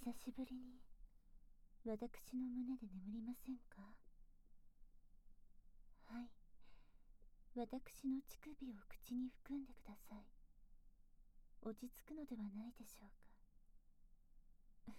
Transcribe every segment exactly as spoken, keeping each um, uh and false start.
久しぶりに私の胸で眠りませんか？はい、私の乳首を口に含んでください。落ち着くのではないでしょうか。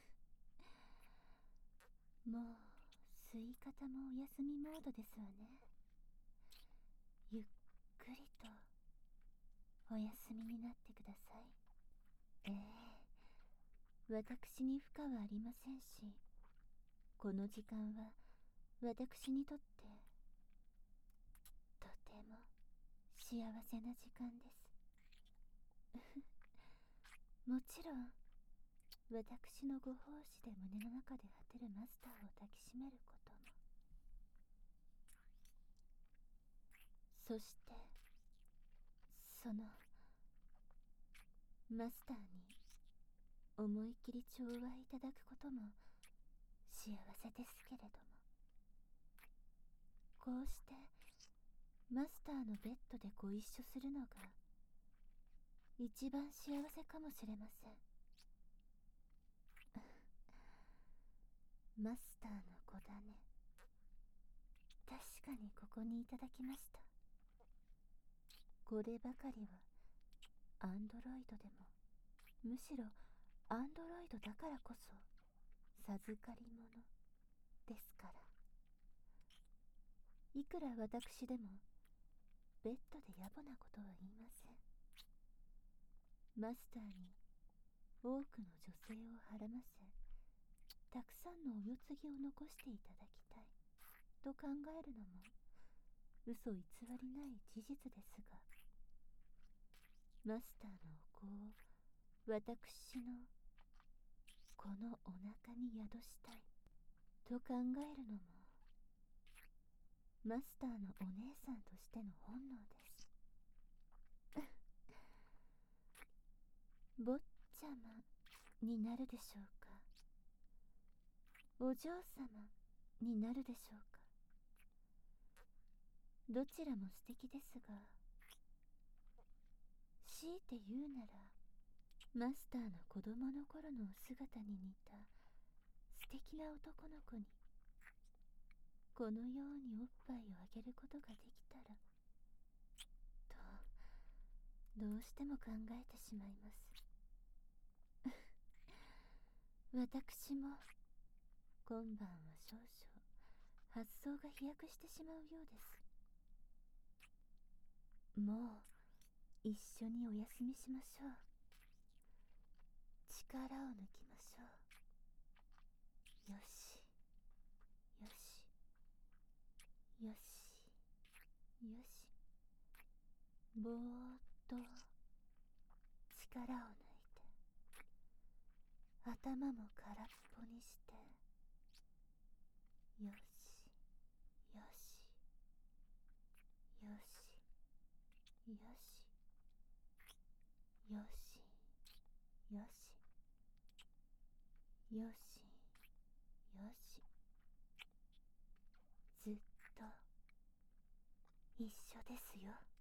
もう吸い方もお休みモードですわね。ゆっくりとお休みになってください。ええ、私に負荷はありませんし、この時間は私にとってとても幸せな時間です。もちろん私のご奉仕で胸の中で果てるマスターを抱きしめることも、そしてそのマスターに思い切り寵愛いただくことも幸せですけれども、こうしてマスターのベッドでご一緒するのが一番幸せかもしれません。マスターの子だね。確かにここにいただきました。こればかりはアンドロイドでも、むしろアンドロイドだからこそ授かり物ですから。いくら私でもベッドで野暮なことは言いません。マスターに多くの女性をはらませ、たくさんのお世継ぎを残していただきたいと考えるのも嘘偽りない事実ですが、マスターのお子を私のこのお腹に宿したいと考えるのもマスターのお姉さんとしての本能です。坊ちゃまになるでしょうか、お嬢様になるでしょうか。どちらも素敵ですが、強いて言うならマスターの子供の頃のお姿に似た素敵な男の子にこのようにおっぱいをあげることができたらと、どうしても考えてしまいます。私も今晩は少々発想が飛躍してしまうようです。もう一緒にお休みしましょう。力を抜きましょう。よしよしよしよし。ぼーっと力を抜いて、頭も空っぽにして、よしよしよしよしよしよしよしよし、ずっと一緒ですよ。